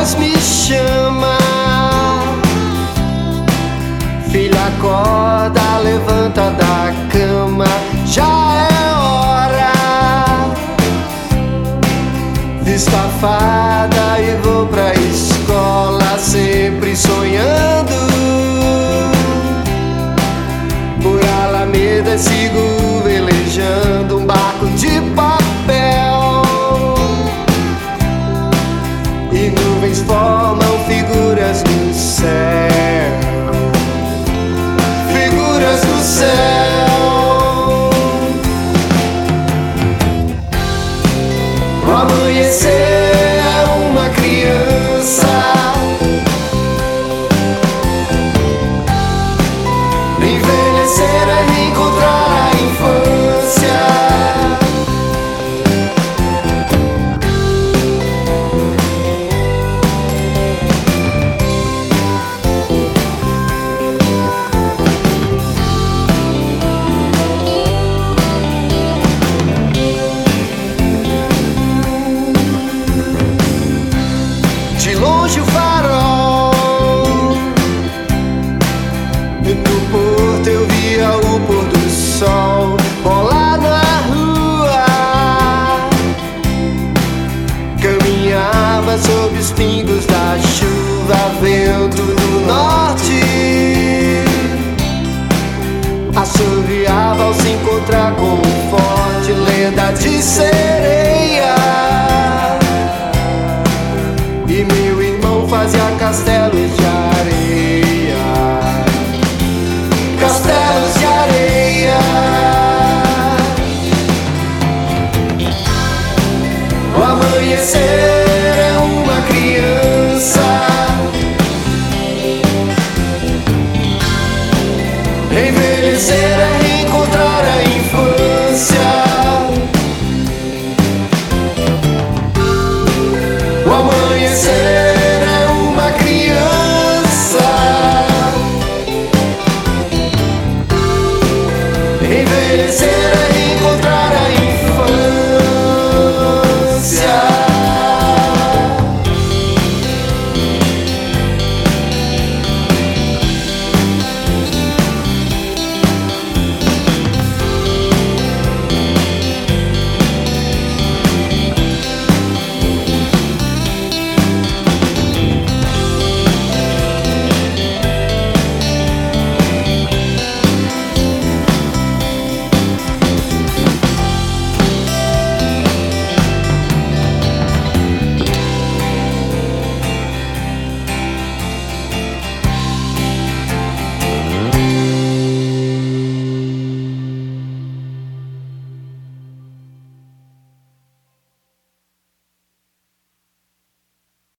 voz me chama. Filha, acorda, levanta da cama, já é hora. Visto a fada e vou pra escola, sempre sonhando. Por Alameda sigo velejando um barco de papel, e nuvens formam figuras no céu, figuras no céu. O amanhecer é uma criança, envelhecer é reencontrar a infância. De longe o farol, no porto eu via o pôr do sol rolar na rua. Caminhava sob os pingos da chuva, vento do norte assoviava ao se encontrar com um forte, lenda de sereia. E meu irmão fazia castelos de areia, castelos de areia. O amanhecer